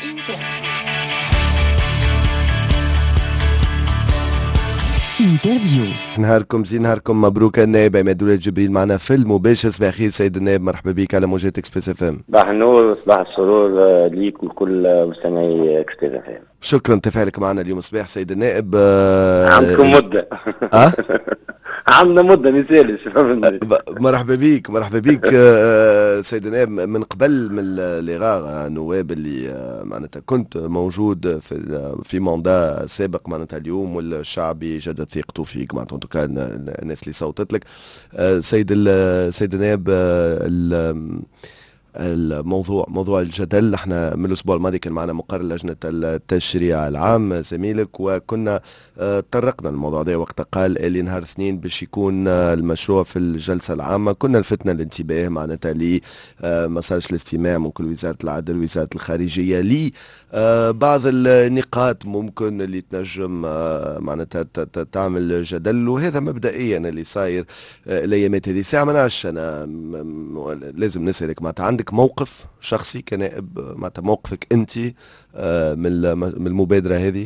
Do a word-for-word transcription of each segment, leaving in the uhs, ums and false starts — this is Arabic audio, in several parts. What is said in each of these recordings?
انترفيو. نهاركم زين، نهاركم مبروك. النائب عماد ولاد جبريل معنا في المباشر. صباح الخير سيد النائب، مرحبا بك على موجات اكسبريس اف ام. صباح النور، صباح السرور ليك ولكل مستمعي اكسبريس اف ام. شكرا تفاعلك معنا اليوم صباح سيد النائب. عندكم مده اه عندنا مده مثالي. مرحبا بك مرحبا بك سيد النائب. من قبل من الإغاغ نواب اللي معناتها كنت موجود في في ماندا سابق معناتها اليوم، والشعبي جدد ثقته فيك معناتها كان الناس اللي صوتت لك سيد سيد النائب. الموضوع موضوع الجدل، احنا من الاسبوع الماضي كان معنا مقرر لجنه التشريع العام زميلك، وكنا طرقنا الموضوع ده وقت قال اللي نهار اثنين باش يكون المشروع في الجلسه العامه. كنا لفتنا الانتباه معناتها لمسارش الاستماع من كل وزاره العدل ووزاره الخارجيه لي بعض النقاط ممكن اللي تنجم معناتها تعمل جدل، وهذا مبدئيا اللي صاير الايامات هذه. ساعه ما نعرفش انا لازم نسالك معناتها عندك موقف شخصي كنائب معناتها موقفك انت من المبادره هذه؟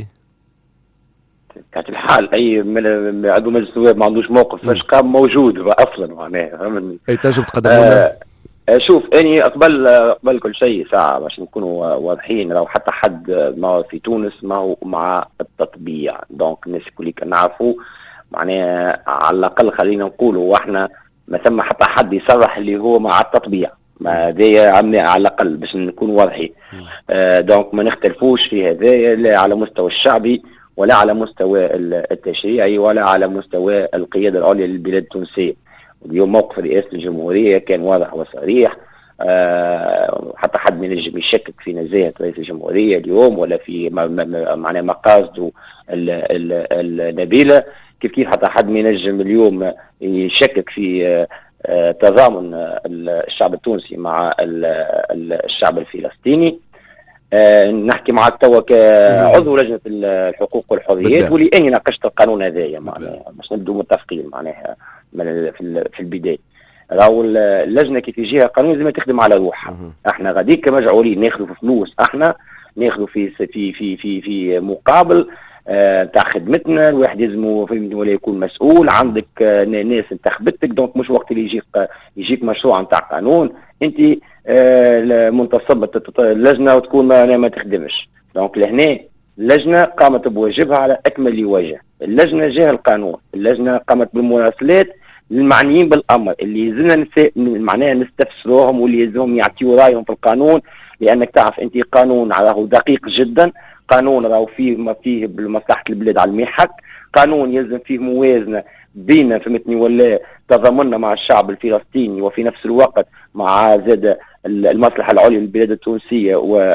كانت الحال اي من عضو مجلس النواب ما عندوش موقف فاش قام موجود اصلا معناها فهمني. اي تنجم تقدم لنا؟ آه شوف اني قبل قبل كل شيء ساعه باش نكونوا واضحين، لو حتى حد ما في تونس ما هو مع التطبيع، دونك الناس الكل نعرفوا معناها على الاقل خلينا نقولوا واحنا ما ثم حتى حد يصرح اللي هو مع التطبيع، ما هذايا على الاقل باش نكون واضحين. آه دونك ما نختلفوش في هذايا لا على مستوى الشعبي ولا على مستوى التشريعي ولا على مستوى القياده العليا للبلاد التونسيه. اليوم موقف رئاسه الجمهوريه كان واضح وصريح. آه حتى حد ما ينجم يشكك في نزاهه رئيس الجمهوريه اليوم ولا في معناها مقاصده النبيله، كيف كيف حتى حد ما ينجم اليوم يشكك في آه تضامن الشعب التونسي مع الشعب الفلسطيني. آه نحكي معك توا كعضو لجنه الحقوق والحريات واللي اني ناقشت القانون هذايا معناها باش نبدو متفقين معناها في البدايه. راهو اللجنه كيف يجيها قانون لازم تخدم على روحها. احنا غاديك كمجعولين ناخذوا فلوس، احنا ناخذوا في في في في في مقابل تاع آه خدمتنا. الواحد لازم ولا يكون مسؤول. عندك آه ناس انتخبتك، دونك مش وقت اللي يجيك آه يجيك مشروع نتاع قانون انت آه منتصبه اللجنه وتكون ما, ما تخدمش. دونك لهنا اللجنه قامت بواجبها على اكمل وجه. اللجنه جاها القانون، اللجنه قامت بالمراسلات للمعنيين بالامر اللي يلزمنا معناها نستفسروهم واللي يلزمهم يعطيوا رايهم في القانون، لانك تعرف انت قانون راهو دقيق جدا، قانون راهو فيه ما فيه بمصلحه البلاد على المحك، قانون يلزم فيه موازنه بين فهمتني ولا تضامننا مع الشعب الفلسطيني وفي نفس الوقت مع زاد المصلحه العليا للبلاد التونسيه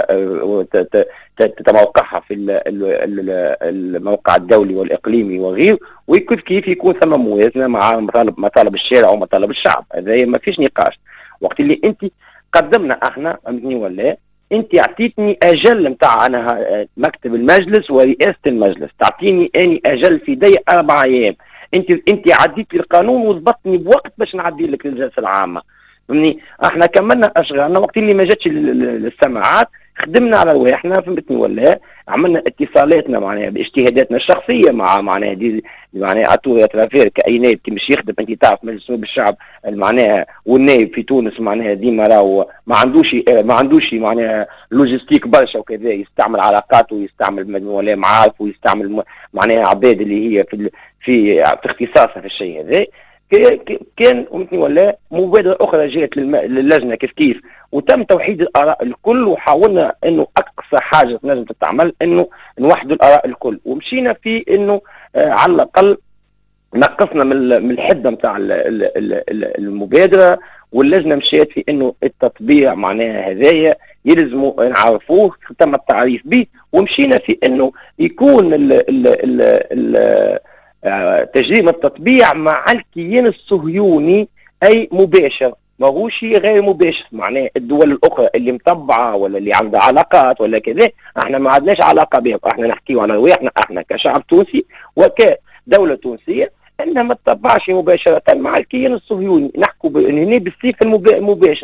وتتوقعها في الموقع الدولي والاقليمي وغيره، وكيف كيف يكون ثم موازنه مع مطالب مطالب الشارع ومطالب الشعب. هذا ما فيش نقاش. وقت اللي انت قدمنا احنا فهمتني ولا انت اعطيتني اجل نتاع انا مكتب المجلس ورئاسه المجلس، تعطيني اني اجل في دي اربع ايام. انت انت عديت لي القانون وضبطني بوقت باش نعدي لك للجلسه العامه. فهمني احنا كملنا اشغالنا وقت اللي ما جاتش السماعات خدمنا على رواحنا فهمتني ولا عملنا اتصالاتنا معناها باجتهاداتنا الشخصيه مع معناها دي معناها اتوري اترافير كاي نائب كي مش يخدم. انت تعرف مجلس نواب الشعب معناها والنائب في تونس معناها ديما راهو ما عندوش ما عندوش معناها لوجيستيك برشا وكذا، يستعمل علاقاته ويستعمل ولا معارف ويستعمل معناها عباد اللي هي في في في اختصاصها في الشيء هذا. كان ولا مبادره اخرى جاءت للجنه كيف كيف وتم توحيد الاراء الكل، وحاولنا انه اقصى حاجه لازم تتعمل انه نوحدوا الاراء الكل، ومشينا في انه آه على الاقل نقصنا من من الحده نتاع المبادره، واللجنه مشيت في انه التطبيع معناها هذايا يلزموا نعرفوه تم التعريف به، ومشينا في انه يكون ال ال ال ال تجريم التطبيع مع الكيان الصهيوني اي مباشر، ماهوش غير مباشر. معناه الدول الاخرى اللي مطبعه ولا اللي عندها علاقات ولا كذا احنا ما عندناش علاقه بهم، احنا نحكيو على رواحنا احنا كشعب تونسي وكدوله تونسيه انها ما تطبعش مباشره مع الكيان الصهيوني. نحكوا هنا بالصيغه المباشره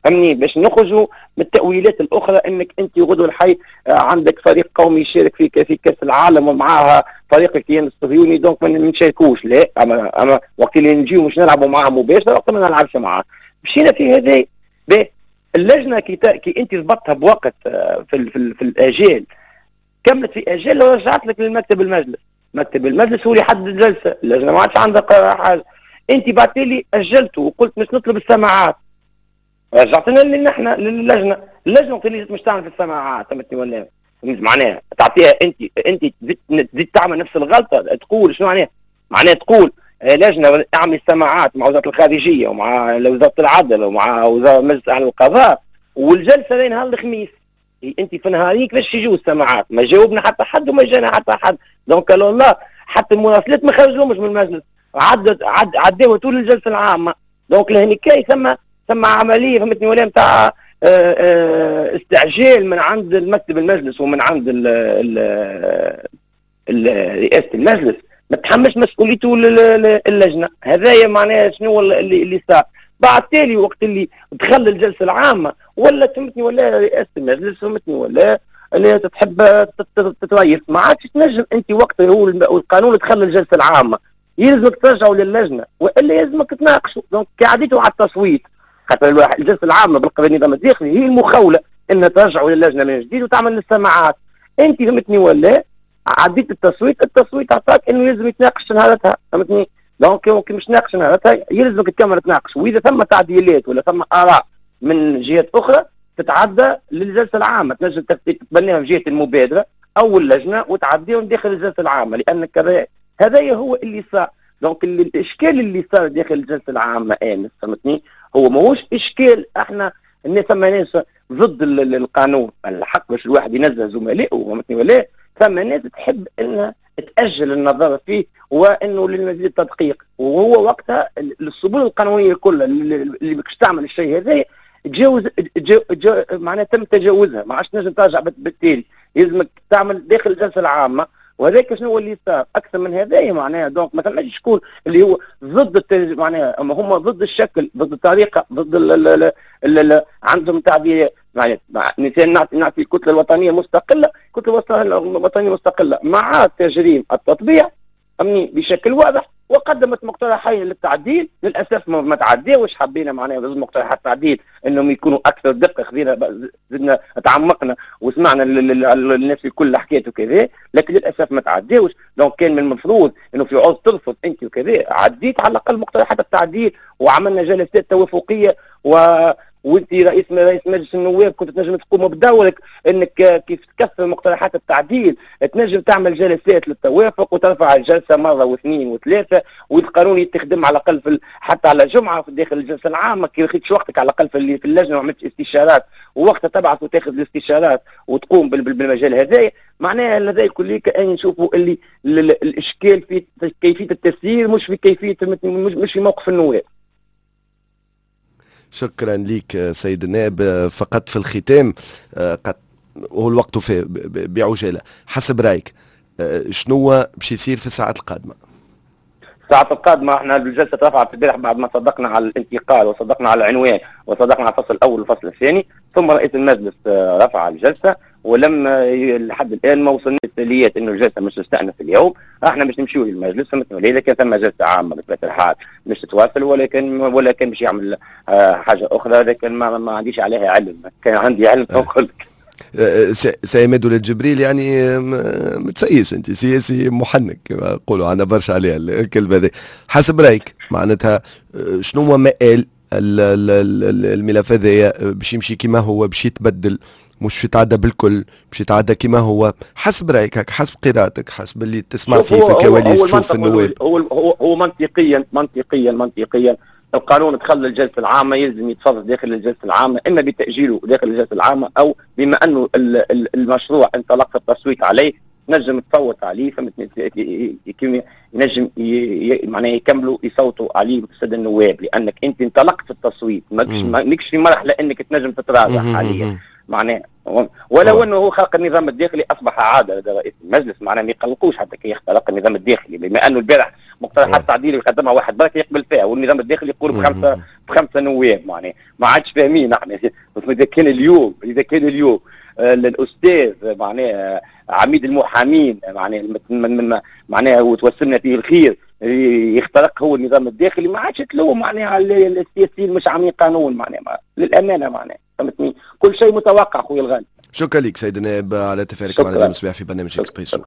امني باش نخرجوا من التاويلات الاخرى انك انت غدوه الحي عندك فريق قومي يشارك في في كاس العالم ومعها فريق الكيان الصهيوني دونك ما نشاركوش. لا، اما اما وقت اللي نجيو مش نلعبوا معاه مباشره وقت ما نلعبش معاه. مشينا في هذا. اللجنه كي, كي انت ضبطتها بوقت في ال في, ال في الاجال، كملت في اجال لو رجعت لك للمكتب المجلس. مكتب المجلس هو اللي يحدد الجلسه، اللجنه ما عادش عندها حاجه. انت بعثت لي اجلته وقلت مش نطلب السماعات، رجعتنا لنا احنا للجنه، اللجنه قلت لي مش تعمل في السماعات. فهمتني ولا معناها تعطيها انت انت تزيد تعمل نفس الغلطه، تقول شنو معناها؟ معناها تقول لجنه اعمل السماعات مع وزاره الخارجيه ومع وزاره العدل ومع وزاره مجلس اعلى القضاء، والجلسه لين نهار الخميس. انت في نهارين كيفاش يجوا السماعات؟ ما جاوبنا حتى حد وما جانا حتى حد. دونك قالوا لا، حتى المراسلات ما خرجوهمش من المجلس، عدت عد عداوها طول الجلسه العامه. دونك لهني كاي ثم ثم عمليه فهمتني ولا نتاع استعجال من عند المكتب المجلس ومن عند ال ال رئاسه المجلس، ما تحملش مسؤوليته اللجنه. هذايا معناها شنو اللي اللي صار بعد تالي وقت اللي دخل الجلسه العامه ولا فهمتني ولا رئاسه المجلس فهمتني ولا اللي تحب تتريث. ما عادش تنجم انت وقت هو القانون دخل الجلسه العامه يلزمك ترجعوا للجنه والا يلزمك تناقشوا. دونك كعادته على التصويت، خاطر الجلسه العامه بالقانون النظام الداخلي هي المخوله ان ترجعوا للجنه من جديد وتعمل السماعات. انت فهمتني ولا عديت التصويت، التصويت عطاك انه يلزم يتناقش نهارتها فهمتني. دونك كي مش ناقش نهارتها يلزمك تكمل تناقش، واذا ثم تعديلات ولا ثم اراء من جهات اخرى تتعدى للجلسه العامه، تنجم تتبناها في جهه المبادره او اللجنه وتعديهم داخل الجلسه العامه، لان كذا هذا هو اللي صار. دونك الاشكال اللي صار داخل الجلسه العامه امس فهمتني هو ماهوش اشكال احنا الناس ثم ناس ضد القانون، الحق باش الواحد ينزه زملائه فهمتني ولا ثم ناس تحب انها تاجل النظر فيه وانه للمزيد التدقيق، وهو وقتها السبل القانونيه كلها اللي باش تعمل الشيء هذا تجاوز جو جو معناها تم تجاوزها، ما عادش تنجم ترجع. بالتالي يلزمك تعمل داخل الجلسه العامه، وهذاك شنو هو اللي صار اكثر من هذايا معناها. دونك ما تنجمش شكون اللي هو ضد التج... معناها اما هم ضد الشكل، ضد الطريقه، ضد ال ال ال ال عندهم تعبير معناها. مثال نعطي نعطي الكتله الوطنيه مستقله، الكتله الوطنيه مستقله مع تجريم التطبيع امني بشكل واضح، وقدمت مقترحين للتعديل. للاسف ما تعداوش، حبينا معناها ضد مقترحات التعديل انهم يكونوا اكثر دقه، خذينا زدنا تعمقنا وسمعنا الناس في كل حكايات وكذا، لكن للاسف ما تعداوش. دونك كان من المفروض انه في عوض ترفض انت وكذا عديت على الاقل مقترحات التعديل، وعملنا جلسات توافقيه و وانت رئيس رئيس مجلس النواب كنت تنجم تقوم بدورك انك كيف تكثر مقترحات التعديل تنجم تعمل جلسات للتوافق وترفع الجلسه مره واثنين وثلاثه، والقانون يتخدم على الاقل في حتى على جمعه في داخل الجلسه العامه كي خدتش وقتك على الاقل في, في اللجنه وعملت استشارات ووقتها تبعث وتاخذ الاستشارات وتقوم بالمجال هذايا. معناها هذا كله كأن نشوفوا اللي الاشكال في كيفيه التسيير مش في كيفيه مش في موقف النواب. شكرا لك سيد النائب. فقط في الختام قد هو الوقت في بعجاله، حسب رايك شنو باش يصير في الساعات القادمه؟ الساعات القادمه احنا الجلسه رفعت البارح بعد ما صدقنا على الانتقال وصدقنا على العنوان وصدقنا على الفصل الاول والفصل الثاني، ثم رئيس المجلس رفع الجلسه ولم لحد الان ما وصلنا التاليات انه الجلسه مش تستأنف اليوم. احنا مش نمشيو للمجلس فهمتوا، لكن ثم جلسه عامه بطبيعه الحال مش تتواصل، ولكن ولكن باش يعمل حاجه اخرى، لكن ما, ما عنديش عليها علم. كان عندي علم نقول لك. سيد ولد جبريل يعني متسيس، انت سياسي محنك كما يقولوا، عندنا برشا عليها الكلمه هذه. حسب رايك معناتها شنو هو مآل الملف هذايا؟ باش يمشي كما هو، باش يتبدل، مش يتعدى بالكل، باش يتعدى كما هو؟ حسب رايك، حسب قراءتك، حسب اللي تسمع فيه في الكواليس تشوف في النواب. هو هو هو منطقيا منطقيا منطقيا القانون دخل الجلسه العامه يلزم يتفضل داخل الجلسه العامه، اما بتاجيله داخل الجلسه العامه او بما انه المشروع انطلق التصويت عليه نجم تصوت عليه فهمتني، ينجم معناه يكملوا يصوتوا عليه الساده النواب، لانك انت انطلقت في التصويت ماكش في مرحله انك تنجم تتراجع حاليا. معناها ولو أوه. انه هو خلق النظام الداخلي اصبح عاده لدى رئيس المجلس، معناها ما يقلقوش حتى كي يخترق النظام الداخلي، بما انه البارح مقترحات تعديل يقدمها واحد برك يقبل فيها، والنظام الداخلي يقول بخمسه بخمسه نواب، معناها ما عادش فاهمين احنا. اذا كان اليوم اذا كان اليوم آه الاستاذ معناها عميد المحامين معناها معناها وتوسمنا فيه الخير يخترق هو النظام الداخلي، ما عادش تلوم معناها السياسيين مش عاملين قانون، معناها للامانه معناها فهمتني، كل شيء متوقع خويا الغالي. شكرا لك سيد النائب على تفاعلك معنا اليوم الصباح في برنامج اكسبريسو.